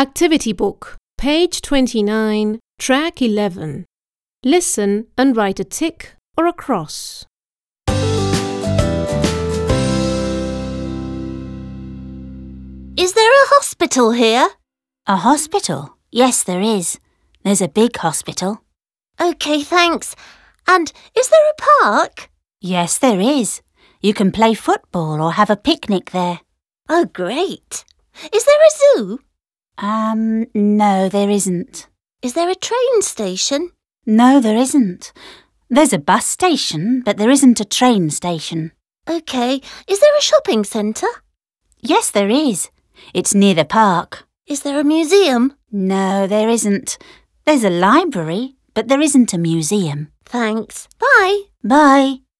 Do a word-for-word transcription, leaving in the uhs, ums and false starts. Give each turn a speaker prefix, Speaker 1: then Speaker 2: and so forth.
Speaker 1: Activity book, page twenty-nine, track eleven. Listen and write a tick or a cross.
Speaker 2: Is there a hospital here?
Speaker 3: A hospital? Yes, there is. There's a big hospital.
Speaker 2: OK, thanks. And is there a park?
Speaker 3: Yes, there is. You can play football or have a picnic there.
Speaker 2: Oh, great. Is there a zoo?
Speaker 3: Um, no, there isn't.
Speaker 2: Is there a train station?
Speaker 3: No, there isn't. There's a bus station, but there isn't a train station.
Speaker 2: OK. Is there a shopping centre?
Speaker 3: Yes, there is. It's near the park.
Speaker 2: Is there a museum?
Speaker 3: No, there isn't. There's a library, but there isn't a museum.
Speaker 2: Thanks. Bye.
Speaker 3: Bye.